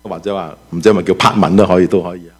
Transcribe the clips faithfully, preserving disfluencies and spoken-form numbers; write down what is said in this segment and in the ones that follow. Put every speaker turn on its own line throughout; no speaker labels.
或者話唔知係咪叫柏文都可以，都可以啊。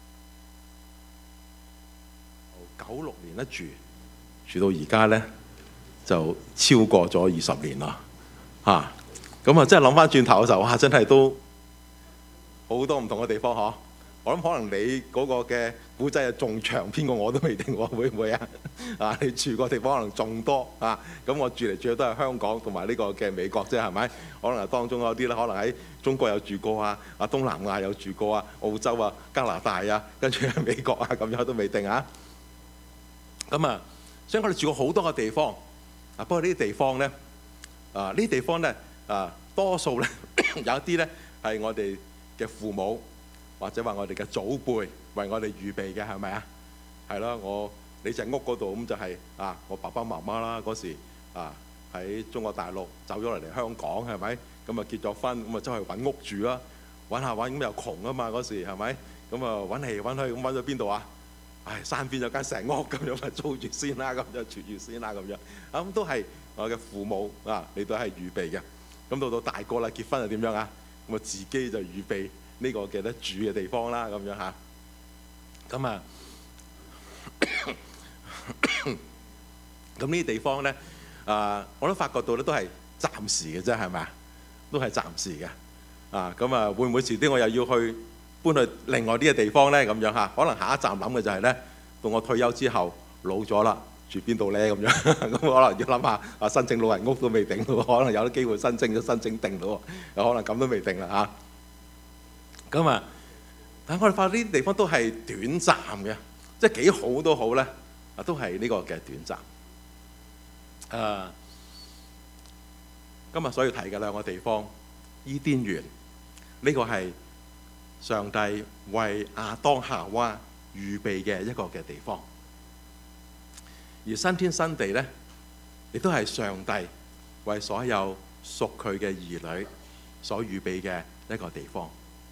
九六年一住住到而家咧，就超過咗二十年啦，嚇！咁啊，真係諗翻轉頭嘅時候，哇！真係都好多唔同嘅地方嗬。我諗可能你嗰個嘅古仔係仲長篇過我都未定喎，會唔會啊？啊，你住個地方可能仲多啊！咁我住嚟住去都係香港同埋呢個嘅美國啫，係咪？可能當中有啲咧，可能喺中國有住過啊，啊東南亞有住過啊，澳洲啊、加拿大啊，跟住喺美國啊，咁樣都未定啊！咁啊，所以我哋住過好多個地方啊。不過呢啲地方咧，啊呢啲地方咧，啊多數咧有一啲咧係我哋嘅父母或者話我哋嘅祖輩為我哋預備嘅，係咪啊？係咯，我你隻屋嗰度咁就係啊，我爸爸媽媽啦嗰時啊喺中國大陸走咗嚟嚟香港，係咪？咁啊結咗婚，咁啊走去揾屋住啦，揾下揾咁又窮啊嘛嗰時，係咪？咁啊揾嚟揾去咁揾咗邊度啊？唉，山邊有間石屋咁樣，咪租住先啦，咁就住住先啦，咁樣咁都係我嘅父母啊，你都係預備嘅。咁到到大個啦，結婚係點樣啊？咁啊自己就預備呢個嘅得住嘅地方啦，咁樣嚇。咁啊，咁呢啲地方咧，啊，我都發覺到咧，都係暫時嘅啫，係咪啊？都係暫時嘅。啊，咁啊，會唔會遲啲我又要去搬去另外啲嘅地方咧？咁樣嚇，可能下一站諗嘅就係咧，到我退休之後老咗啦，住邊度咧？咁樣咁可能要諗下啊，申請老人屋都未定咯，可能有啲機會申請都申請定咯，有可能咁都未定啦嚇。咁啊，但係我哋發覺呢啲地方都係短暫嘅，即係幾好都好咧，啊都係呢個嘅短暫。誒，今日所要提嘅兩個地方，伊甸園呢個係上帝為亞當夏娃預備嘅一個嘅地方，而新天新地咧，亦都係上帝為所有屬佢嘅兒女所預備嘅一個地方。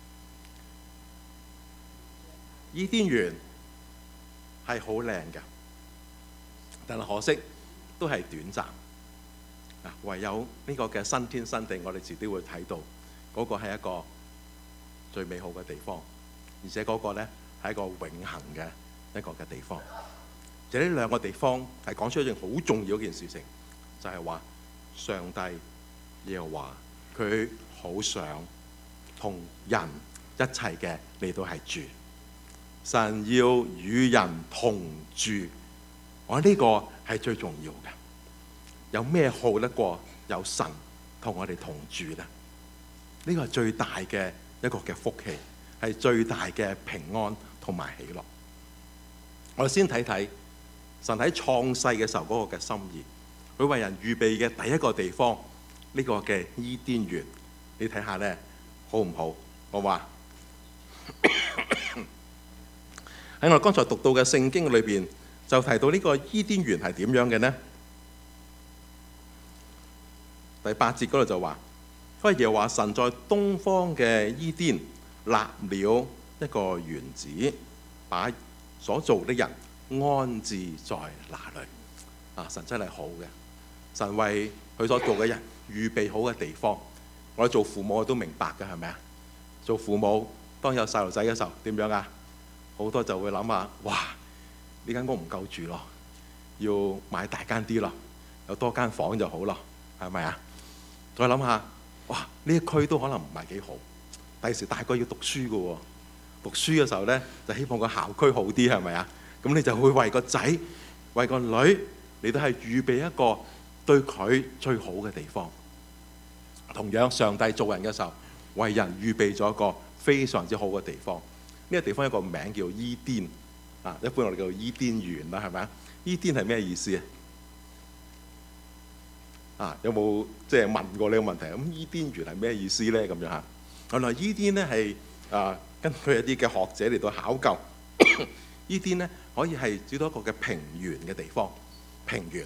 伊甸園係好靚嘅，但係可惜都係短暫。啊，唯有呢個嘅新天新地，我哋遲啲會睇到嗰個係一個最美好嘅地方，而且嗰個咧係一個永恆嘅一個嘅地方。就呢兩個地方係講出一件好重要嘅一件事情，就係話上帝耶和華佢好想同人一齊嘅嚟到係住。神要與人同住，我呢個係最重要嘅。有咩好得過有神同我哋同住呢？呢個係最大嘅一個嘅福氣，係最大嘅平安同埋喜樂。我哋先睇睇神喺創世嘅時候嗰個嘅心意，佢為人預備嘅第一個地方，呢個嘅伊甸園，你睇下呢，好唔好？我話喺我剛才讀到嘅聖經裏邊，就提到呢個伊甸園係點樣嘅呢？第八節嗰度就話，因為耶和華神在東方嘅伊甸立了一個園子，把所造的人安置在那裏。啊，神真係好嘅，神為佢所做嘅人預備好嘅地方。我哋做父母都明白嘅，係咪啊？做父母當有細路仔嘅時候點樣啊？好多就會諗下，哇！呢間屋唔夠住咯，要買大間啲咯，有多間房就好咯，係咪啊？再諗下，哇！呢一區都可能唔係幾好，第時大個要讀書嘅喎，讀書嘅時候呢，就希望個校區好啲，係咪啊？咁你就會為個仔、為個女，你都係預備一個對佢最好嘅地方。同樣，上帝做人嘅時候，為人預備咗一個非常之好嘅地方。呢個地方有一個名叫伊甸啊，一般我哋叫伊甸園啦，係咪啊？伊甸係咩意思啊？啊，有冇即係問過呢個問題？咁伊甸園係咩意思咧？咁樣嚇，原來伊甸咧係啊，根據一啲嘅學者嚟到考究，伊甸咧可以係指到一個嘅平原嘅地方，平原。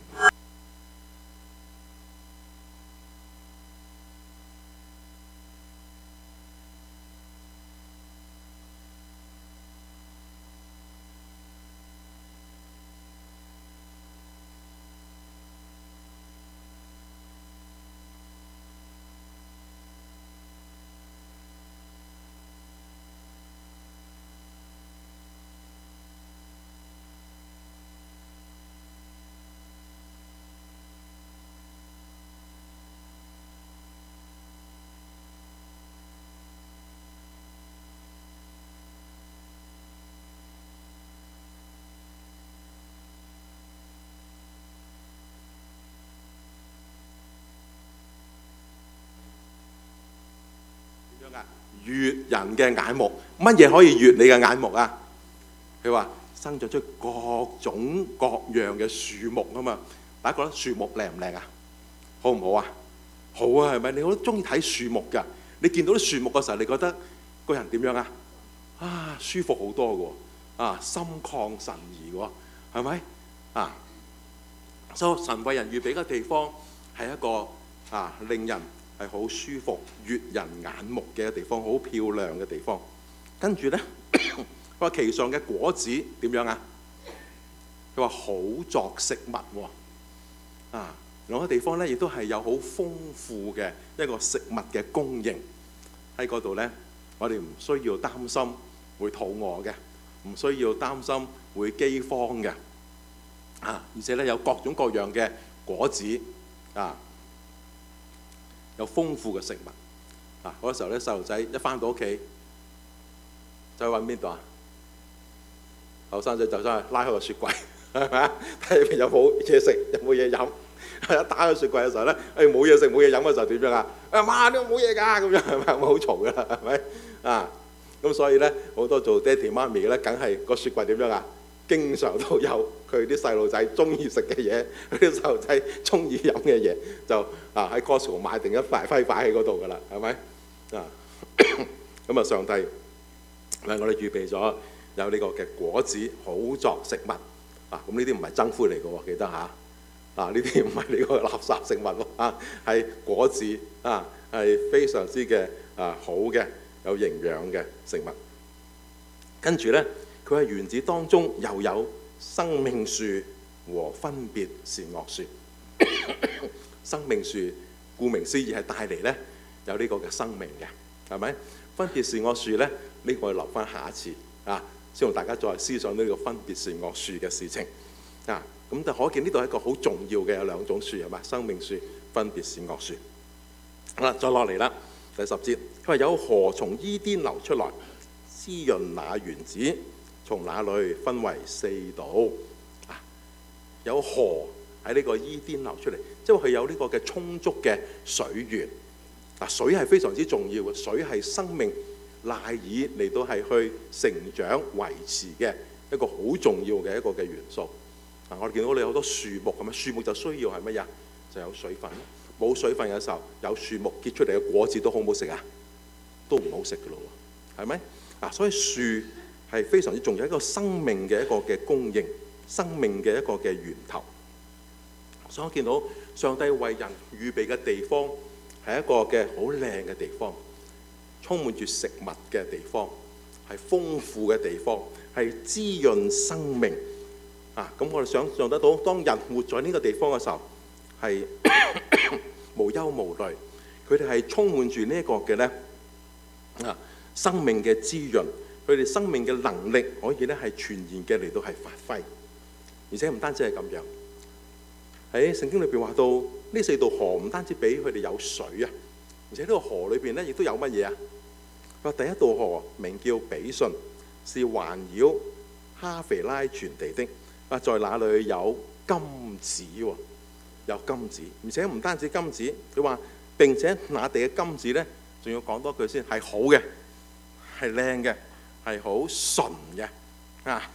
點樣啊？悅人嘅眼目，乜嘢可以悅你嘅眼目啊？佢話生長出各種各樣嘅樹木啊嘛。大家覺得樹木靚唔靚啊？好唔好啊？好啊，係咪？你好中意睇樹木㗎？你見到啲樹木嘅時候，你覺得個人點樣啊？啊，舒服好多嘅喎，啊，心曠神怡喎，係咪？啊，所以神為人預備嘅地方係一個啊，令人係好舒服、悅人眼目嘅地方，好漂亮嘅地方。跟住咧，佢話其上嘅果子點樣啊？佢話好作食物喎，啊，兩個地方咧亦都係有好豐富嘅一個食物嘅供應喺嗰度咧。我哋唔需要擔心會肚餓嘅，唔需要擔心會饑荒嘅，啊！而且咧有各種各樣嘅果子，啊，有豐富嘅食物，啊！嗰時候咧細路仔一返到屋企，就去揾邊度啊？後生仔就真係拉開個雪櫃，係咪啊？睇入邊有冇嘢食，有冇嘢飲。一打開雪櫃嘅時候咧，誒冇嘢食冇嘢飲嘅時候點樣啊？啊媽，呢個冇嘢㗎，咁樣係咪？好嘈㗎啦，係咪啊？咁所以咧，好多做爹哋媽咪嘅咧，梗係個雪櫃點樣啊？經常都有佢啲細路仔中意食嘅嘢，佢啲細路仔中意飲嘅嘢，就啊喺 Costco 買定一塊塊擺喺嗰度㗎啦，係咪啊？咁啊，上帝為我哋預備咗有呢個嘅果子，好作食物啊！咁呢啲唔係憎灰嚟嘅喎，記得嚇。啊！呢啲唔係呢個垃圾食物喎，啊，係果子啊，係非常之嘅啊好嘅，有營養嘅食物。跟住咧，佢喺園子當中又有生命樹和分別善惡樹。生命樹顧名思義係帶嚟咧有呢個嘅生命嘅，係咪？分別善惡樹咧，呢、呢個留翻下一次啊，先同大家再思想呢個分別善惡樹嘅事情啊。咁就可見呢度係一個好重要嘅有兩種樹係嘛？生命樹、分別善惡樹。好啦，再落嚟啦，第十節，佢話有河從伊甸流出來，滋潤那園子，從那裏分為四道。啊，有河喺呢個伊甸流出嚟，即係佢有呢個嘅充足嘅水源。嗱，水係非常之重要嘅，水係生命賴以嚟到係去成長維持嘅一個好重要嘅一個嘅元素。嗱、啊，我哋見到你好多樹木咁樣，樹木就需要係乜嘢？就有水分。冇水分嘅時候，有樹木結出嚟嘅果子都好唔好食啊？都唔好食㗎咯喎，係咪？啊，所以樹係非常之重要，一個生命嘅一個嘅供應，生命嘅一個嘅源頭。所以我見到上帝為人預備嘅地方係一個嘅好靚嘅地方，充滿住食物嘅地方，係豐富嘅地方，係滋潤生命。啊！咁我哋想象得到，當人活在呢個地方嘅時候，係無憂無慮。佢哋係充滿住呢一個嘅咧啊，生命嘅滋潤。佢哋生命嘅能力可以咧係全然嘅嚟到係發揮。而且唔單止係咁樣，喺聖經裏邊話到呢四道河唔單止俾佢哋有水啊，而且呢個河裏邊咧亦都有乜嘢啊？佢話第一道河名叫比遜，是環繞哈腓拉全地的。啊，在那裏有金子喎，有金子，而且唔單止金子，佢話並且那地嘅金子咧，仲要講多句先，係好嘅，係靚嘅，係好純嘅啊！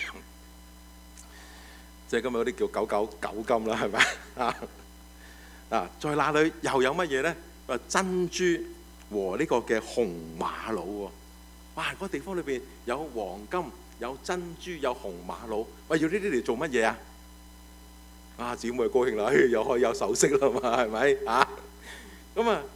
即係今日嗰啲叫九九九金啦，係咪啊？啊，在那裏又有乜嘢咧？話珍珠和呢個嘅紅瑪瑙喎，哇！嗰個地方裏邊有黃金。有珍珠，有紅瑪瑙，喂，要呢啲嚟做乜嘢啊？啊，姊妹高興啦，又可以有首飾啦嘛，係咪啊？咁啊，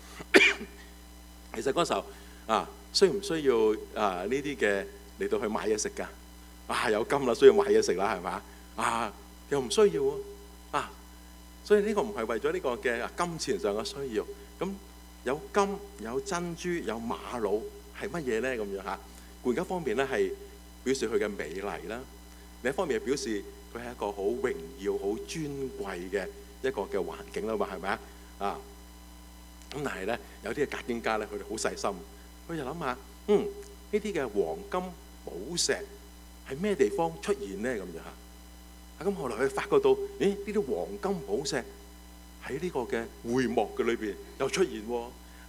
其實嗰時候啊，需唔需要啊呢啲嘅嚟到去買嘢食㗎？啊，有金啦，需要買嘢食啦，係咪？啊，又唔需要喎。啊，所以呢個唔係為咗呢個嘅金錢上嘅需要。咁有金、有珍珠、有瑪瑙係乜嘢咧？咁樣嚇，另一方面咧係表示佢嘅美麗啦，另一方面係表示佢係一個好榮耀、好尊貴嘅一個嘅環境啦嘛，係咪啊？啊，咁但係咧有啲嘅解經家咧，佢哋好細心，佢就諗下，嗯，呢啲嘅黃金寶石喺咩地方出現咧？咁樣嚇，咁後來佢發覺到，咦，呢啲黃金寶石喺呢個嘅會幕嘅裏邊又出現喎，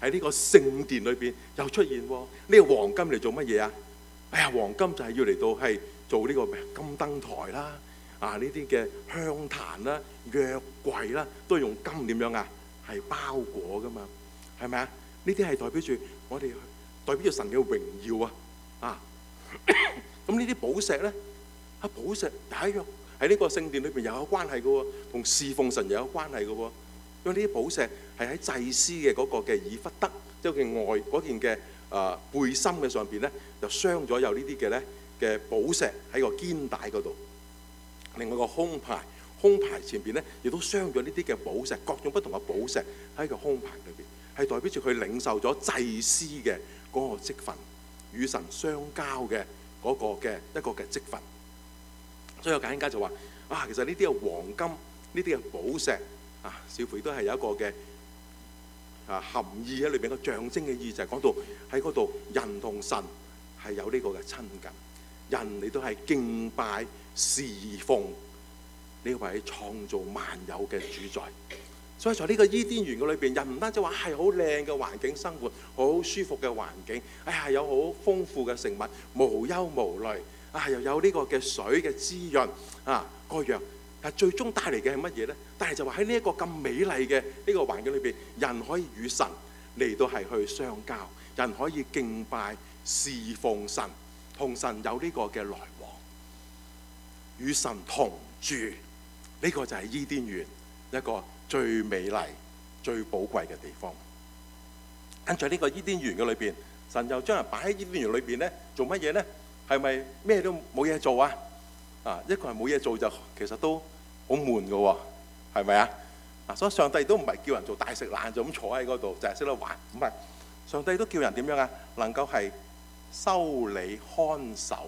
喺呢個聖殿裏邊又出現喎。呢個黃金嚟做乜嘢啊？哎呀，黃金就係要嚟到係做呢個金燈台啦，啊呢啲嘅香壇啦、約櫃啦，都用金點樣啊？係包裹噶嘛，係咪啊？呢啲係代表住我哋代表住神嘅榮耀啊！啊，咁呢啲寶石咧，啊寶石喺約喺呢個聖殿裏邊又有關係嘅喎，同侍奉神又有關係嘅喎。因為呢啲寶石係喺祭司嘅嗰個嘅以弗得，即係佢外嗰件嘅啊背心嘅上邊咧，就鑲咗有呢啲嘅咧嘅寶石喺個肩帶嗰度。另外個胸牌，胸牌前邊咧亦都鑲咗呢啲嘅寶石，各種不同嘅寶石喺個胸牌裏邊，係代表住佢領受咗祭司嘅嗰個職分，與神相交嘅嗰個嘅一個嘅職分。所以有解經家就話：啊，其實呢啲嘅黃金，呢啲嘅寶石啊，似乎都係有一個嘅啊含義喺裏邊，個象徵嘅意義就係講到喺嗰度人同神係有呢個嘅親近，人你都係敬拜侍奉呢位創造萬有嘅主宰。所以在呢個伊甸園嘅裏邊，人唔單止話係好靚嘅環境生活，好舒服嘅環境，哎呀有好豐富嘅食物，無憂無慮，啊又有呢個嘅水嘅滋潤啊各樣，但最終帶嚟嘅係乜嘢呢？但係就話喺呢一個咁美麗嘅呢個環境裏邊，人可以與神嚟到係去相交，人可以敬拜侍奉神，同神有呢個嘅來往，與神同住，呢、這個就係伊甸園一個最美麗、最寶貴嘅地方。跟住呢個伊甸園嘅裏邊，神又將人擺喺伊甸園裏邊咧，做乜嘢咧？係咪咩都冇嘢做啊？啊，一個人冇嘢做就其實都好悶㗎喎，係咪啊？啊，所以上帝都唔係叫人做大食懶，就咁坐喺嗰度就係識得玩，唔係。上帝都叫人點樣啊？能夠係修理看守。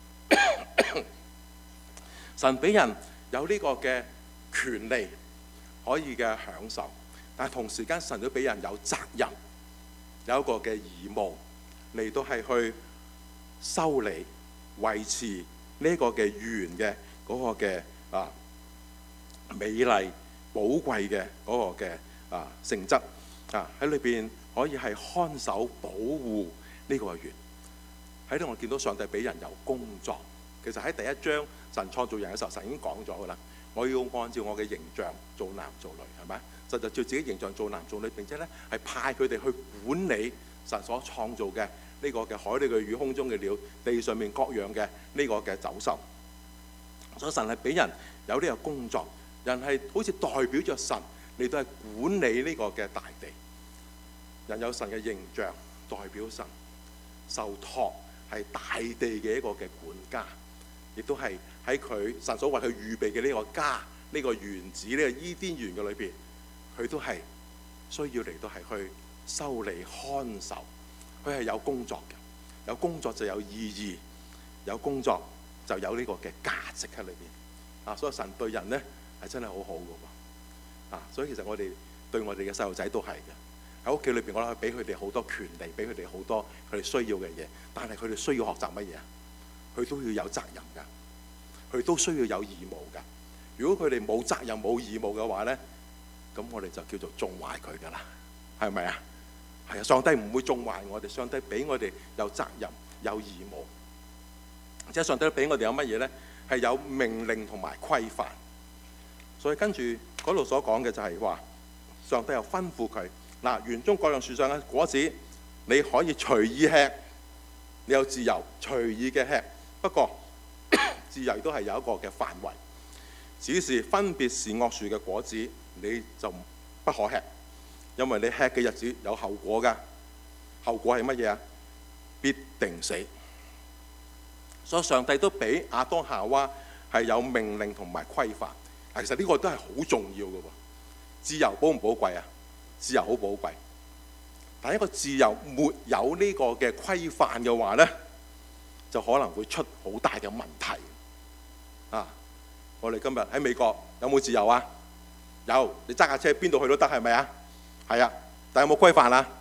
神俾人有呢個嘅權利，可以嘅享受，但係同時間神都俾人有責任，有一個嘅義務嚟到係去修理、維持呢個嘅園嘅嗰個嘅啊美麗、寶貴嘅嗰個嘅啊性質啊喺裏邊可以係看守、保護呢個園。喺度我見到上帝俾人有工作。其實喺第一章神創造人嘅時候，神已經講咗㗎啦。我要按照我嘅形象做男做女，係咪？神就照自己形象做男做女，並且咧係派佢哋去管理神所創造嘅呢個嘅海裏嘅魚、空中嘅鳥、地上面各樣嘅呢個嘅走獸。所以神係俾人有呢個工作，人係好似代表着神嚟到係管理呢個嘅大地。人有神嘅形象，代表神受託係大地嘅一個嘅管家。亦都係喺佢神所為佢預備嘅呢個家、呢個園子、呢個伊甸園嘅裏邊，佢都係需要嚟到係去修理看守。佢係有工作嘅，有工作就有意義，有工作就有呢個嘅價值喺裏邊。啊，所以神對人咧係真係好好嘅喎。啊，所以其實我哋對我哋嘅細路仔都係嘅。喺屋企裏邊，我哋俾佢哋好多權利，俾佢哋好多佢哋需要嘅嘢，但係佢哋需要學習乜嘢啊？佢都要有責任㗎，佢都需要有義務㗎。如果佢哋冇責任冇義務嘅話咧，咁我哋就叫做縱壞佢㗎啦，係咪啊？係啊，上帝唔會縱壞我哋，上帝俾我哋有責任有義務。即係上帝俾我哋有乜嘢咧？係有命令同埋規範。所以跟住嗰度所講嘅就係話，上帝又吩咐佢嗱，園中各樣樹上嘅果子，你可以隨意吃，你有自由隨意嘅吃。不過自由都係有一個嘅範圍，只是分別善惡樹嘅果子你就不可吃，因為你吃嘅日子有後果㗎。後果係乜嘢啊？必定死。所以上帝都俾亞當夏娃係有命令同埋規範。其實呢個都係好重要嘅喎。自由寶唔寶貴啊？自由好寶貴，但係一個自由沒有呢個嘅規範嘅話咧，就可能會出好大嘅問題啊！我哋今日喺美國有冇自由啊？有，你揸架車邊度去都得，係咪啊？係啊，但係有冇規範啊？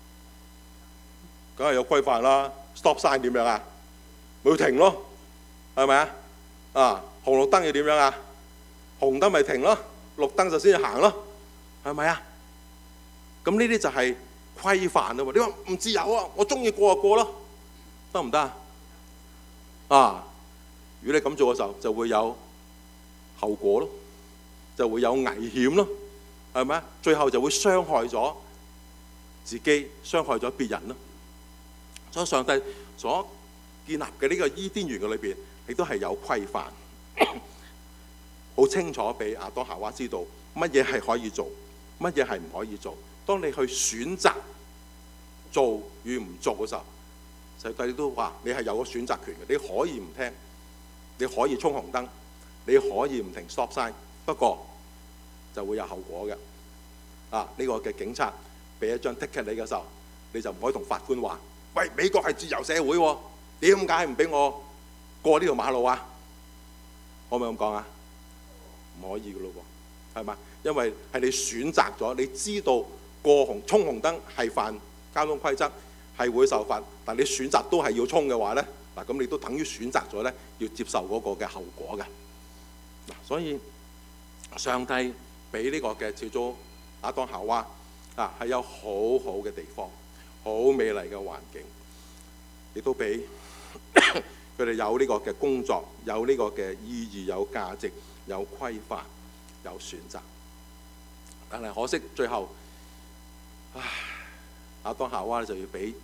梗係有規範啦。Stop sign 點樣啊？咪要停咯，係咪啊？啊，紅綠燈要點樣啊？紅燈咪停咯，綠燈就先至行咯，係咪啊？咁呢啲就係規範啊嘛。你話唔自由啊，我中意過就過咯，得唔得啊？啊，如果你咁做嘅時候，就會有後果咯，就會有危險咯，係咪啊？最後就會傷害咗自己，傷害咗別人咯。所以上帝所建立嘅呢個伊甸園嘅裏邊，亦都係有規範，好清楚俾亞當夏娃知道乜嘢係可以做，乜嘢係唔可以做。當你去選擇做與唔做嘅時候，上帝都話你係有個選擇權嘅，你可以唔聽，你可以衝紅燈，你可以唔停 stop sign， 不過就會有後果嘅。啊，呢、這個嘅警察俾一張 ticket 你嘅時候，你就唔可以同法官話：喂，美國係自由社會喎，點解唔俾我過呢條馬路啊？可唔可以咁講啊？唔可以嘅咯喎，係嘛？因為係你選擇咗，你知道過紅衝紅燈係犯交通規則，係會受罰，但你選擇都係要衝嘅話咧，嗱咁你都等於選擇咗咧要接受嗰個嘅後果嘅。嗱，所以上帝俾呢個嘅小組亞當夏娃啊，係有好好嘅地方，好美麗嘅環境，亦都俾佢哋有呢個嘅工作，有呢個嘅意義，有價值，有規範，有選擇。但係可惜最後，唉，亞當夏娃咧就要俾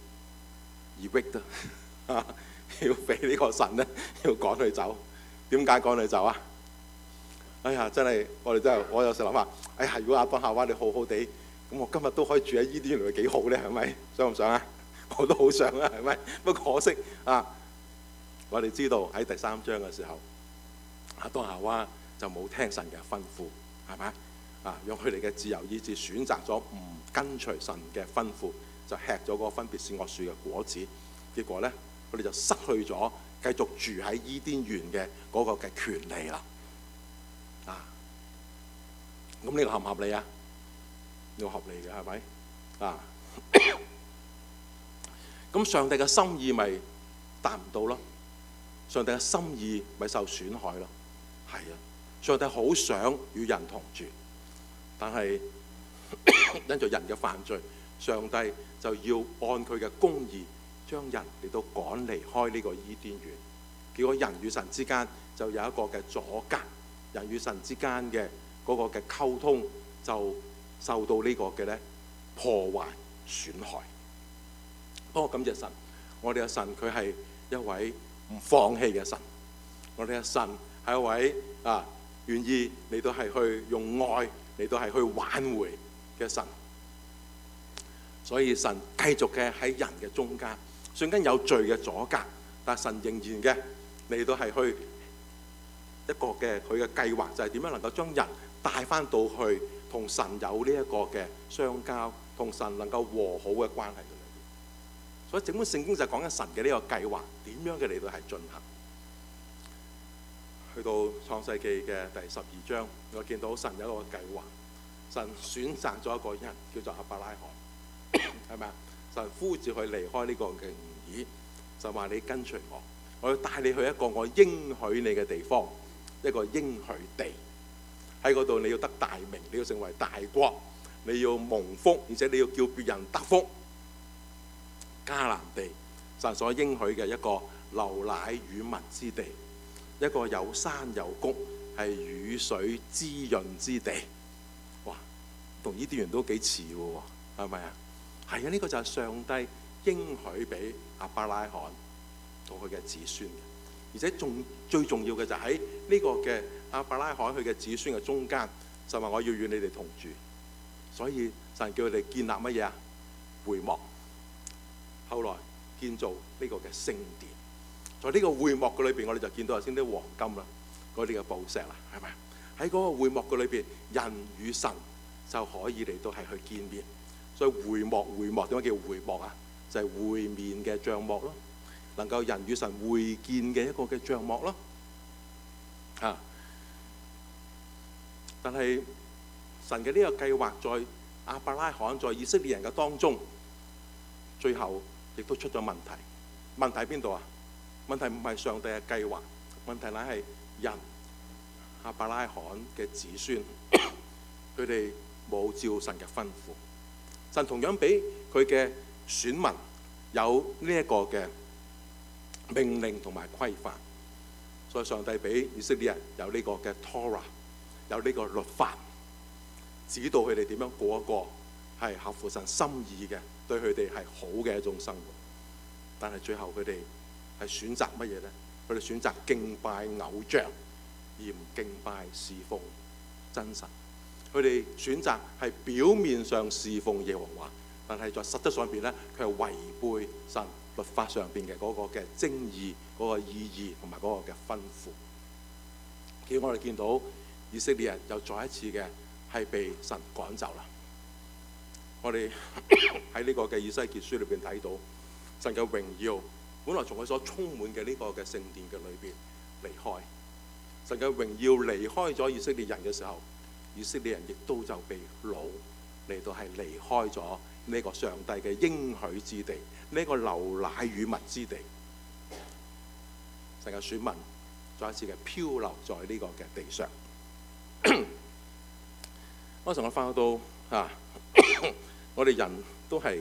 evict 啊，要俾呢個神咧要趕佢走。點解趕佢走啊？哎呀，真係我哋真係，我有時諗下，哎呀，如果亞當夏娃你好好地，咁我今日都可以住喺伊甸園，幾好咧，係咪？想唔想啊？我都好想啊，係咪？不過可惜啊，我哋知道喺第三章嘅時候，亞當夏娃就冇聽神嘅吩咐，係咪啊？用佢哋嘅自由意志選擇咗唔跟隨神嘅吩咐，就吃咗嗰個分別善惡樹嘅果子，結果咧，佢哋就失去咗繼續住喺伊甸園嘅嗰個嘅權利啦。啊，咁呢個合唔合理啊？呢個合理嘅係咪啊？咁上帝嘅心意咪達唔到咯？上帝嘅心意咪受損害咯？係啊，上帝好想與人同住，但係因着人嘅犯罪，上帝就要按佢嘅公義將人嚟到趕離開呢個伊甸園。結果人與神之間就有一個嘅阻隔，人與神之間嘅嗰個嘅溝通就受到呢個嘅咧破壞損害。不過感謝神，我哋嘅神佢係一位唔放棄嘅神，我哋嘅神係一位啊願意嚟到係去用愛嚟到係去挽回嘅神。所以神繼續嘅喺人嘅中間，雖然有罪嘅阻隔，但神仍然嘅嚟到係去一個嘅佢嘅計劃，就係點樣能夠將人帶翻到去同神有呢一個嘅相交，同神能夠和好嘅關係嘅裏面。所以整本聖經就係講緊神嘅呢個計劃點樣嘅嚟到係進行。去到創世記嘅第十二章，我見到神有一個計劃，神選擇咗一個人叫做亞伯拉罕，係咪啊？神呼召佢離開呢個嘅吾珥，就話你跟隨我，我要帶你去一個我應許你嘅地方，一個應許地。喺嗰度你要得大名，你要成為大國，你要蒙福，而且你要叫別人得福。迦南地，神所應許嘅一個流奶與蜜之地，一個有山有谷，係雨水滋潤之地。哇，同伊甸園都幾似喎，係咪啊？係啊，呢、這個就係上帝應許俾亞伯拉罕同佢嘅子孫嘅，而且仲最重要嘅就喺呢個嘅亞伯拉罕佢嘅子孫嘅中間，就話我要與你哋同住。所以神叫佢哋建立乜嘢啊？會幕，後來建造呢個嘅聖殿。在呢個會幕嘅裏邊，我哋就見到頭先啲黃金啦，嗰啲嘅寶石啦，係咪？喺嗰個會幕嘅裏邊，人與神就可以嚟到係去見面。所以會幕，會幕點解叫會幕啊？就係、是、會面嘅帳幕咯，能夠人與神會見嘅一個嘅帳幕咯。啊！但係神嘅呢個計劃在亞伯拉罕在以色列人嘅當中，最後亦都出咗問題。問題喺邊度啊？問題唔係上帝嘅計劃，問題乃係人亞伯拉罕嘅子孫，佢哋冇照神嘅吩咐。神同樣俾佢嘅選民有呢一個嘅命令同埋規範，所以上帝俾以色列人有呢個嘅 Torah， 有呢個律法，指導佢哋點樣過一個係合乎神心意嘅，對佢哋係好嘅一種生活。但係最後佢哋係選擇乜嘢呢？佢哋選擇敬拜偶像，而唔敬拜侍奉真神。佢哋選擇係表面上侍奉耶和華，但係在實質上邊咧，佢係違背神律法上邊嘅嗰個嘅精義、嗰、嗰個意義同埋嗰個嘅吩咐。結果我哋見到以色列人又再一次嘅係被神趕走啦。我哋喺呢個嘅以西結書裏邊睇到神嘅榮耀，本來從佢所充滿嘅呢個嘅聖殿嘅裏邊離開，神嘅榮耀離開咗以色列人嘅時候，以色列人亦都就被擄嚟到係離開咗呢個上帝嘅應許之地，呢個流奶與蜜之地。神嘅選民再一次嘅漂流在呢個嘅地上。嗰陣我翻到啊，我哋人都係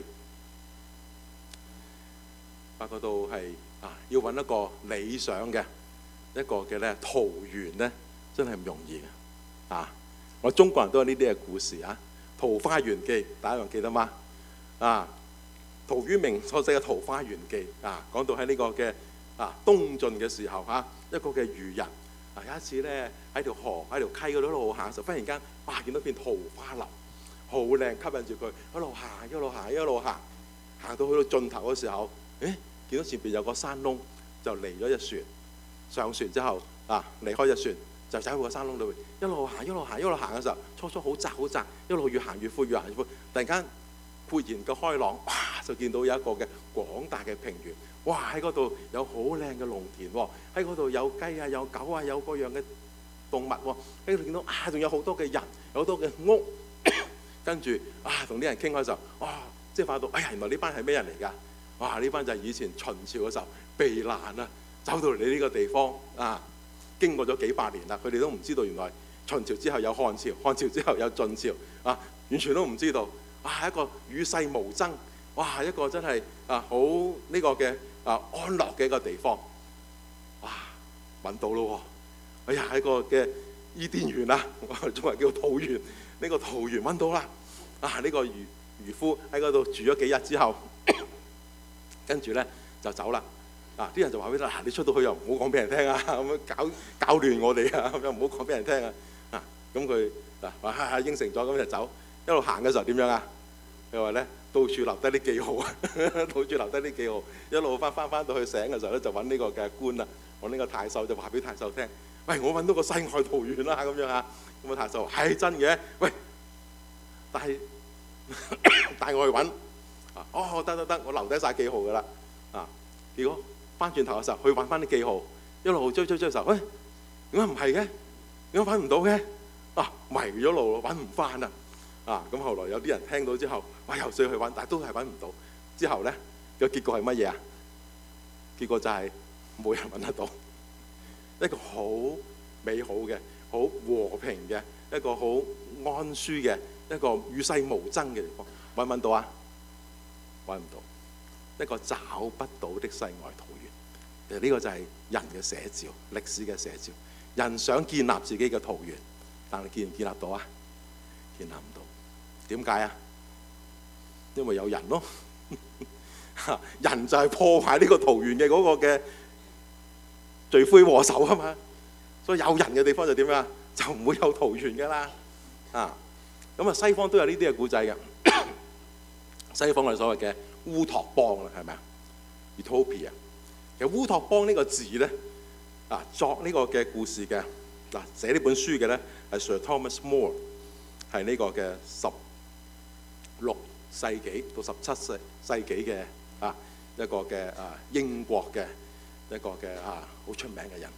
發覺到係啊，要揾一個理想嘅一個嘅咧桃園咧，真係唔容易嘅啊！我中國人都有呢啲嘅故事啊，《桃花源記》大家仲記得嗎？啊，陶淵明所寫嘅《桃花源記》啊，講到喺呢個嘅啊東晉嘅時候嚇、啊，一個嘅漁人啊，有一次咧喺條河喺條溪嗰度一路行嘅時候，忽然間哇見到片桃花林，好靚，吸引住佢，一路行一路行一路行，行到去到盡頭嘅時候，誒見到前邊有個山窿，就離咗隻船，上船之後啊離開隻船。就走去個山窿裏邊，一路行一路行一路行嘅時候，初初好窄好窄，一路越行越闊越行越闊，突然間豁然嘅開朗，哇！就見到有一個嘅廣大嘅平原，哇！喺嗰度有好靚嘅農田喎，喺嗰度有雞啊有狗啊有各樣嘅動物喎，喺度見到啊仲有好多嘅人，有好多嘅屋，跟住啊同啲人傾開嘅時候，哇！即係發到，哎呀原來呢班係咩人嚟㗎？哇！呢班就係以前秦朝嘅時候避難啊，走到嚟呢個地方啊。經過咗幾百年啦，佢哋都唔知道原來秦朝之後有漢朝，漢朝之後有晉朝啊，完全都唔知道。啊，一個與世無爭，哇，一個真係啊好呢個嘅啊安樂嘅一個地方。哇，揾到咯喎！哎呀，喺個嘅伊甸園啊，仲係叫桃園，呢個桃園揾到啦。啊，呢個漁漁夫喺嗰度住咗幾日之後，跟住咧就走啦。啊！啲人就話俾你，嗱，你出到去又唔好講俾人聽啊，咁樣搞搞亂我哋啊，咁樣唔好講俾人聽啊。啊，咁佢嗱話應承咗，咁就走。一路行嘅時候點樣啊？佢話咧，到處留低啲記號啊，到處留低啲記號。一路翻翻翻到去醒嘅時候咧，就揾呢個嘅官啊，揾呢個太守就話俾太守聽，喂，我揾到個世外桃源啦，咁樣啊。咁啊太守話係真嘅，喂，但係帶我去揾啊。哦，得得得，我留低晒記號㗎啦。啊，結果翻轉頭嘅時候，去揾翻啲記號，一路追追追嘅時候，喂，點解唔係嘅？點解揾唔到嘅？啊，迷咗路咯，揾唔翻啊！啊，咁後來有啲人聽到之後，哇，又再去揾，但係都係揾唔到。之後咧，個結果係乜嘢啊？結果就係冇人揾得到，一個好美好嘅、好和平嘅、一個好安舒嘅、一個與世無爭嘅地方，揾唔揾到啊？揾唔到。一個找不到的世外桃源，其實呢個就係人嘅寫照，歷史嘅寫照。人想建立自己嘅桃源，但係建唔建立到啊？建立唔到。點解啊？因為有人咯，人就係破壞呢個桃源嘅嗰個嘅罪魁禍首啊嘛。所以有人嘅地方就點樣？就唔會有桃源㗎啦。啊，咁啊西方都有呢啲嘅故仔嘅。西方我哋所謂嘅烏托邦啦，係咪啊 ？Utopia。其實烏托邦呢個字咧，啊作呢個嘅故事嘅嗱寫呢本書嘅咧係 Sir Thomas More， 係呢個嘅十六世紀到十七世世紀嘅啊一個嘅啊英國嘅一個嘅啊好出名嘅人。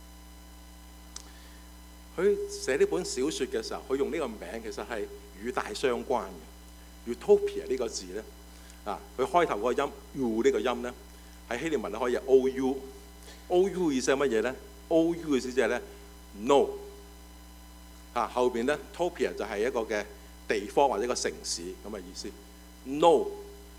佢寫呢本小説嘅時候，佢用呢個名其實係與大相關嘅。Utopia 呢個字咧，啊，佢開頭嗰個音 U 呢個音咧，喺希臘文咧可以 O U，O U 意思係乜嘢咧 ？O U 嘅意思就係咧 No， 啊後邊咧 Topia 就係一個嘅地方或者一個城市咁嘅意思 ，No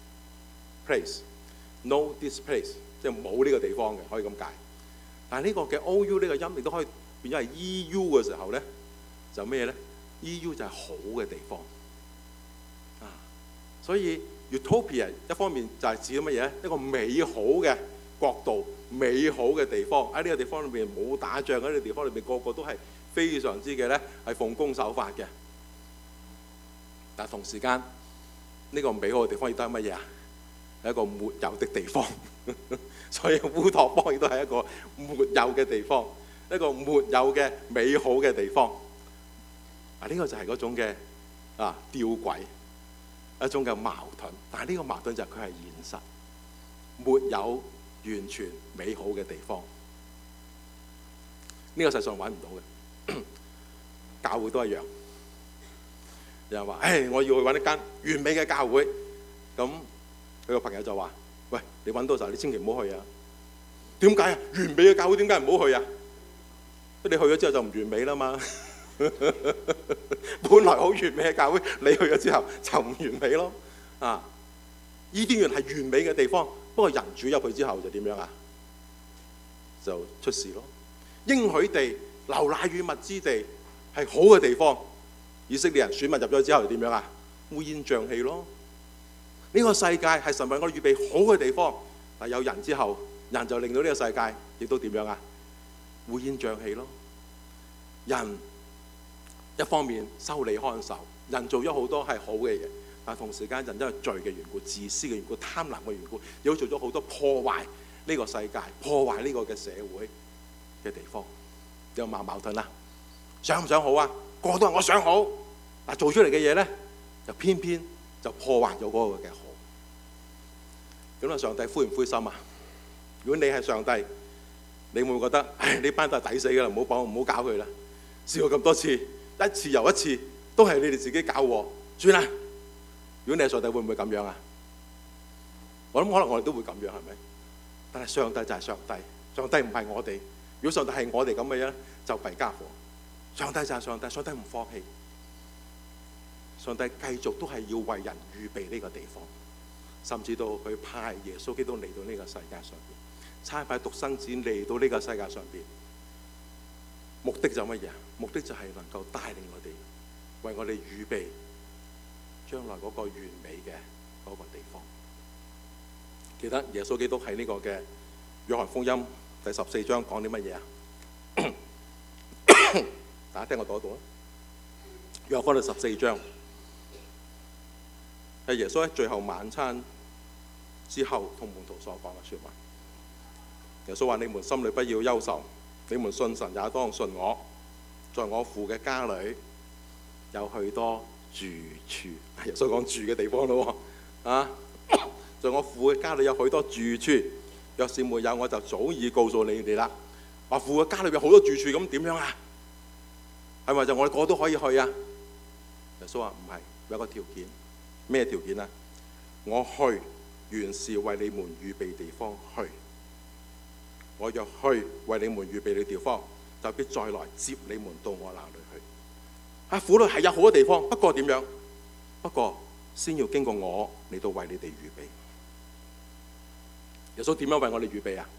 place，no this place，即係冇呢個地方嘅，可以咁解。但係呢個嘅 O U 呢個音亦都可以變咗係 E U 嘅時候咧，就咩咧 ？E U 就係好嘅地方啊！所以 Utopia 一方面就係指乜嘢咧？一個美好嘅國度、美好嘅地方。喺呢個地方裏面冇打仗，喺呢個地方裏面個個都係非常之嘅咧，係奉公守法嘅。但係同時間，呢個美好嘅地方亦都係乜嘢啊？係一個沒有的地方。所以烏托邦亦都係一個沒有嘅地方，一個沒有嘅美好嘅地方。啊，呢個就係嗰種嘅啊吊詭，一種嘅矛盾。但係呢個矛盾就係佢係現實，沒有完全美好嘅地方。呢個世上揾唔到嘅，教會都一樣。有人話：唉，我要去揾一間完美嘅教會。咁佢個朋友就話：喂，你揾到時候，你千祈唔好去啊！點解啊？完美嘅教會點解唔好去啊？你去咗之後就唔完美啦嘛。本來好完美嘅教會，你去咗之後就唔完美咯。啊，伊甸園係完美嘅地方，不過人主入去之後就點樣啊？就出事咯。應許地、流奶與蜜之地係好嘅地方，以色列人選民入咗之後就點樣啊？烏煙瘴氣咯。呢個世界係神為我哋預備好嘅地方，但有人之後，人就令到呢個世界亦都點樣啊？烏煙瘴氣咯。人一方面修理看守，人做咗好多係好嘅嘢，但同時間人因為罪嘅緣故、自私嘅緣故、貪婪嘅緣故，又做咗好多破壞呢個世界、破壞呢個嘅社會嘅地方，有冇矛盾啊？想唔想好啊？個個都話我想好，但做出嚟嘅嘢咧，就偏偏就破壞咗嗰個嘅好。咁啊，上帝灰唔灰心啊？如果你係上帝，你會唔會覺得，唉，呢班都係抵死㗎啦，唔好幫，唔好搞佢啦。試過咁多次，一次又一次，都係你哋自己搞禍，算啦。如果你係上帝，會唔會咁樣啊？我諗可能我哋都會咁樣，係咪？但係上帝就係上帝，上帝唔係我哋。如果上帝係我哋咁嘅樣，就弊家伙。上帝就係上帝，上帝唔放棄。上帝繼續都係要為人預備呢個地方，甚至到佢派耶穌基督嚟到呢個世界上邊，差派獨生子嚟到呢個世界上邊，目的就乜嘢？目的就係能夠帶領我哋，為我哋預備將來嗰個完美嘅嗰個地方。記得耶穌基督喺呢個嘅約翰福音第十四章講啲乜嘢啊？大家聽我讀一讀啦。約翰福音第十四章係耶穌喺最後晚餐之後同門徒所講嘅説話。耶穌話：你們心裏不要憂愁，你們信神也當信我。在我父嘅家裏有許多住處。耶穌講住嘅地方咯喎，啊！在我父嘅家裏有許多住處，若是沒有，我就早已告訴你哋啦。話父嘅家裏有好多住處，咁點樣啊？係咪就我哋個個都可以去啊？耶穌話唔係，有個條件。咩條件啊？我去原是為你們預備地方去。我若去為你們預備你地方，就必再來接你們到我那裏去。啊，父裏係有好多地方，不過點樣？不過先要經過我嚟到為你哋預備。耶穌點樣為我哋預備啊？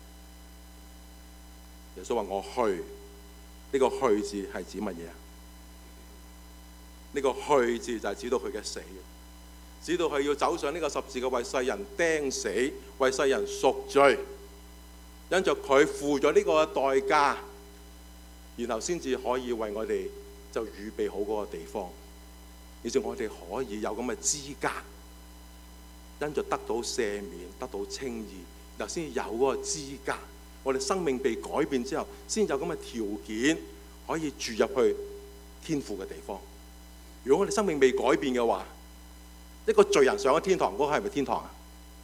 耶穌話我去，呢、這個去字係指乜嘢啊？呢、這個去字就係指到佢嘅死，指到佢要走上呢個十字架為世人釘死，為世人贖罪，因着佢付咗呢個代價，然後先至可以為我哋就預備好嗰個地方，以至我哋可以有咁嘅資格，因着得到赦免、得到稱義，然後先有嗰個資格。我哋生命被改變之後，先有咁嘅條件可以住入去天父嘅地方。如果我哋生命未改變嘅話，一個罪人上咗天堂，嗰個係咪天堂啊？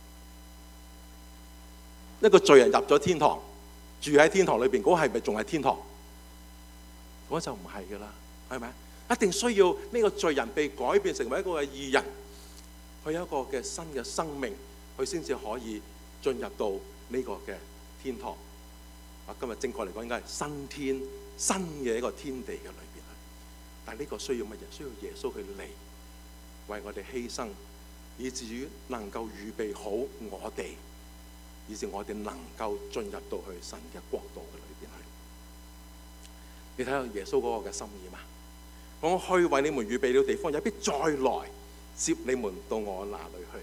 一個罪人入咗天堂，住喺天堂裏邊，嗰個係咪仲係天堂？嗰個就唔係噶啦，係咪？一定需要呢個罪人被改變成為一個嘅義人，佢有一個嘅新嘅生命，佢先至可以進入到呢個嘅天堂。啊，今日正確嚟講應該係新天新嘅一個天地嘅裏邊。但係呢個需要乜嘢？需要耶穌去嚟為我哋犧牲， 以至於能夠預備好我哋，以至我哋能夠進入到去神嘅國度嘅裏邊去。你睇下耶穌嗰個嘅心意嘛？我去為你們預備了地方，也必再來接你們到我那裏去。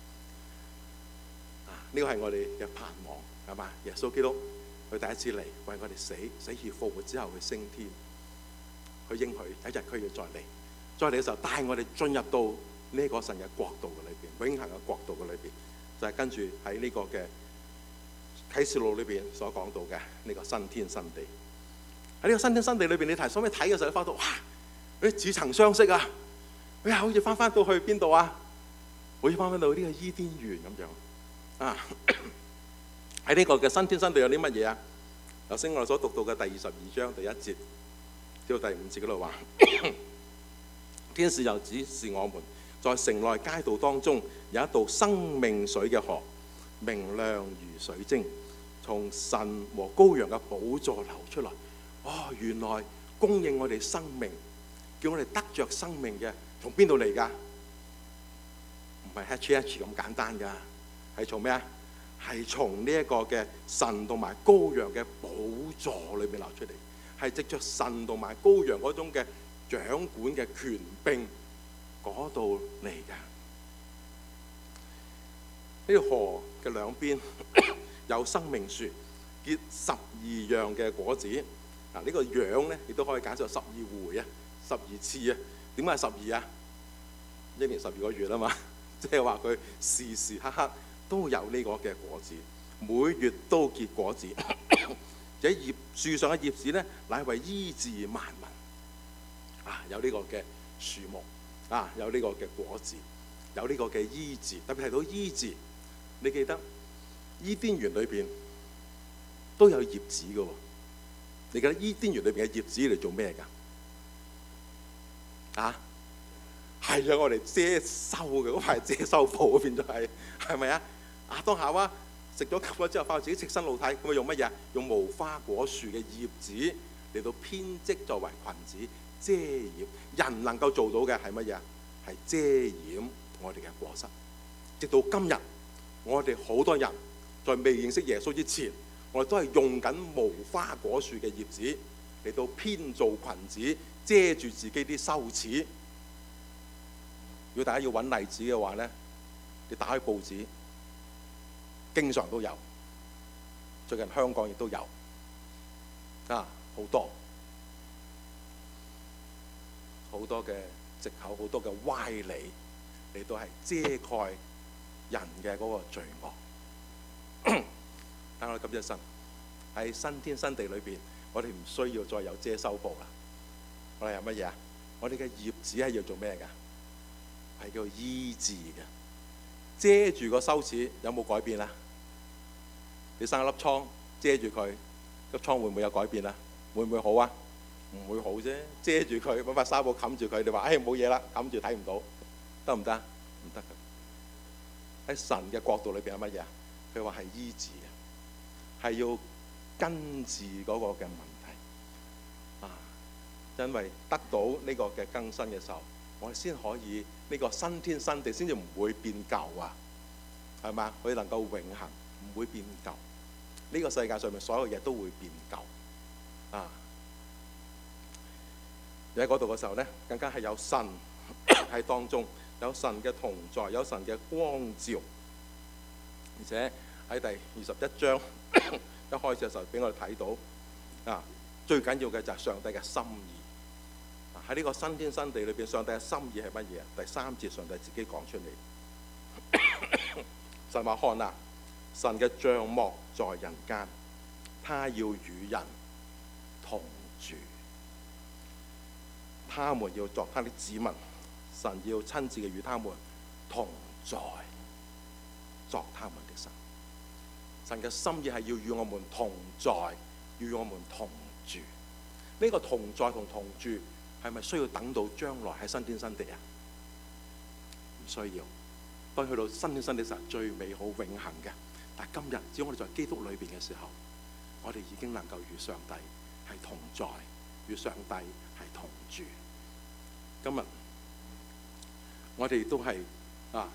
啊，呢個係我哋嘅盼望，係嘛？耶穌基督佢第一次嚟為我哋死，死而復活之後去升天，佢應許有一日佢要再嚟，再嚟嘅時候帶我哋進入到呢個神嘅國度嘅裏邊，永恆嘅國度嘅裏邊，就係、是、跟住喺呢個嘅啟示錄裏邊所講到嘅呢個新天新地。喺呢個新天新地裏邊，你睇所以睇嘅時候，你發覺哇，誒似曾相識啊！哎呀，好似翻翻到去邊度啊？好似翻翻到呢個伊甸園咁樣啊！喺呢個嘅新天新地有啲乜嘢啊？頭先我哋所讀到嘅第二十二章第一節至到第五節嗰度話，天使又指示我們，在城內街道當中有一道生命水嘅河，明亮如水晶，從神和羔羊嘅寶座流出來。哦，原來供應我哋生命，叫我哋得着生命嘅，從邊度嚟㗎？唔係 H H 咁簡單㗎，係從咩啊？係從呢一個嘅神同埋羔羊嘅寶座裏邊流出嚟，係藉着神同埋羔羊嗰種嘅掌管嘅權柄嗰度嚟㗎。呢條河嘅兩邊有生命樹，結十二樣嘅果子。嗱，呢個樣咧，亦都可以解作十二回啊，十二次啊。點解十二啊？一年十二個月啊嘛，即係話佢時時刻刻都有呢個嘅果子，每月都結果子。這葉樹上嘅葉子咧，乃為醫治萬民。啊，有呢個嘅樹木啊，有呢個嘅果子，有呢個嘅醫治。特別提到醫治，你記得伊甸園裏邊都有葉子嘅喎。你記得伊甸園裏邊嘅葉子嚟做咩㗎？啊，係啊，我哋遮羞嘅嗰塊遮羞布變咗係，係咪啊？亞當夏娃食咗吸咗之後，發覺自己赤身露體，咁啊用乜嘢？用無花果樹嘅葉子嚟到編織作為裙子遮掩。人能夠做到嘅係乜嘢？係遮掩我哋嘅過失。直到今日，我哋好多人在未認識耶穌之前，我哋都係用緊無花果樹嘅葉子嚟到編造裙子，遮住自己啲羞恥。如果大家要揾例子嘅話咧，你打開報紙，經常都有。最近香港亦都有，啊，好多好多嘅藉口，好多嘅歪理嚟到係遮蓋人嘅嗰個罪惡。但我哋感謝神，喺新天新地裏邊，我哋唔需要再有遮羞布啦。我哋有乜嘢啊？我哋嘅葉子係要做咩㗎？係叫醫治嘅，遮住個羞恥。有冇改變啊？你生一粒瘡，遮住佢，粒瘡會唔會有改變啊？會唔會好啊？唔會好啫。遮住佢，揾塊紗布冚住佢。你話唉冇嘢啦，冚住睇唔到，得唔得？唔得㗎。喺神嘅國度裏邊有乜嘢啊？佢話係醫治嘅，係要根治嗰個嘅問題啊！因為得到呢個嘅更新嘅時候，我哋先可以呢個新天新地先至唔會變舊啊，係嘛？佢能夠永恆，唔會變舊。呢個世界上面所有嘢都會變舊啊！而喺嗰度嘅時候咧，更加係有神喺當中，有神嘅同在，有神嘅光照。而且喺第二十一章一開始嘅時候，俾我哋睇到啊，最緊要嘅就係上帝嘅心意。喺呢個新天新地裏邊，上帝嘅心意係乜嘢啊？第三節上帝自己講出嚟，神話看啊，神嘅帳幕在人間，他要與人同住，他們要作他的子民，神要親自嘅與他們同在，作他們的神。神嘅心意係要與我們同在，要與我們同住。呢個同在同同住係咪需要等到將來喺新天新地啊？唔需要。當去到新天新地時候，最美好永恆嘅。但係今日只要我哋在基督裏邊嘅時候，我哋已經能夠與上帝係同在，與上帝係同住。今日我哋都係啊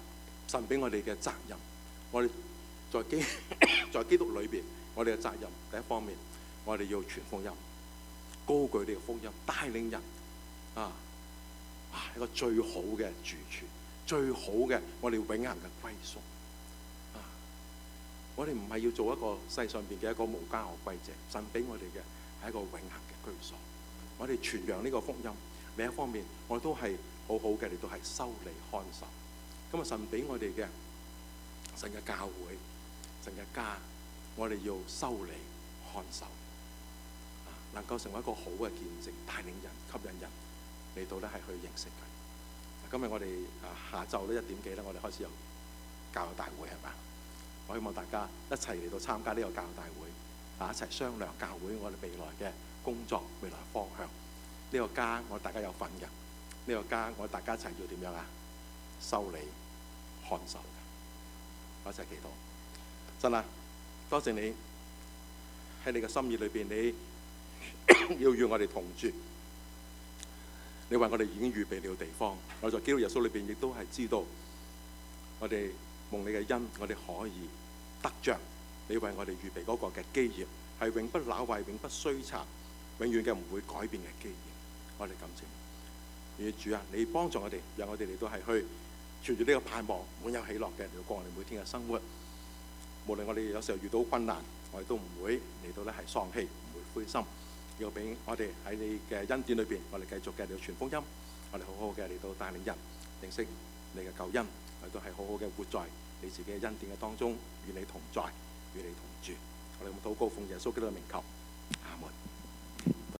神俾我哋嘅責任，我哋在基在基督裏邊，我哋嘅責任第一方面，我哋要傳福音，高舉呢個福音，帶領人啊，哇一個最好嘅住處，最好嘅我哋永恆嘅歸宿啊！我哋唔係要做一個世上邊嘅一個無家可歸者，神俾我哋嘅係一個永恆嘅居所。我哋傳揚呢個福音，另一方面我哋都係好好嘅，嚟到係修理看守。咁啊，神俾我哋嘅神嘅教會、神嘅家，我哋要修理看守，啊，能夠成為一個好嘅見證，帶領人、吸引人嚟到咧係去認識佢。今日我哋啊下晝咧一點幾咧，我哋開始有教友大會係嘛？我希望大家一齊嚟到參加呢個教友大會，啊一齊商量教會我哋未來嘅工作、未來方向。呢個家我大家有份嘅，呢個家我大家一齊要點樣啊？修理看守嘅，我一齊祈禱。真啊，多謝你喺你嘅心意裏邊，你要與我哋同住。你為我哋已經預備了地方，我在基督耶穌裏邊亦都係知道，我哋蒙你嘅恩，我哋可以得着你為我哋預備嗰個嘅基業，係永不朽壞、永不衰殘、永遠嘅唔會改變嘅基業。我哋感謝你，願主啊，你幫助我哋，讓我哋嚟到係去隨住呢個盼望，滿有喜樂嘅嚟到過我哋每天嘅生活。無論我哋有時候遇到困難，我哋都唔會嚟到咧係喪氣，唔會灰心。要俾我哋喺你嘅恩典裏邊，我哋繼續嘅嚟到傳福音，我哋好好嘅嚟到帶領人認識你嘅救恩，我哋都係好好嘅活在你自己嘅恩典嘅當中，與你同在，與你同住。我哋咁禱告，奉耶穌基督嘅名求。